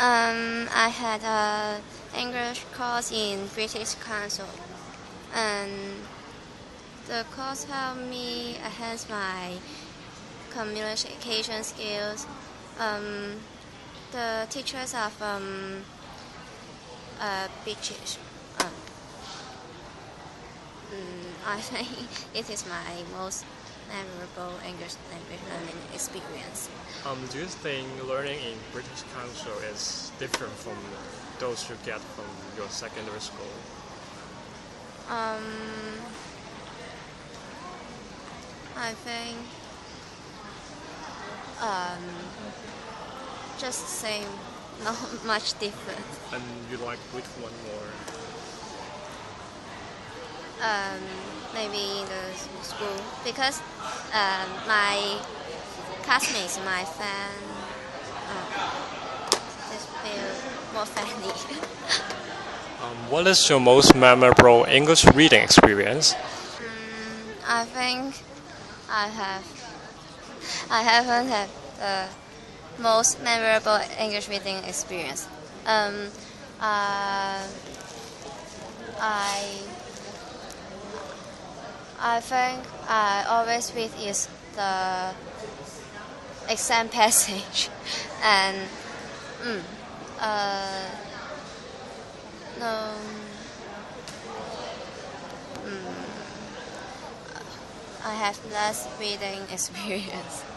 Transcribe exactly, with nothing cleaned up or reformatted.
Um, I had a English course in British Council, and the course helped me enhance my communication skills. Um, the teachers are from uh, British. Uh, mm, I think it is my most memorable English language learning experience. Um, do you think learning in British Council is different from those you get from your secondary school? Um, I think um, just the same, not much different. And you like which one more? Um, maybe in the school, because um, my classmates, my friend, uh, just feel more friendly. Um, what is your most memorable English reading experience? Mm, I think I have. I haven't had the most memorable English reading experience. Um, uh, I I think I always read is the exam passage, and mm, uh, no. Mm, I have less reading experience.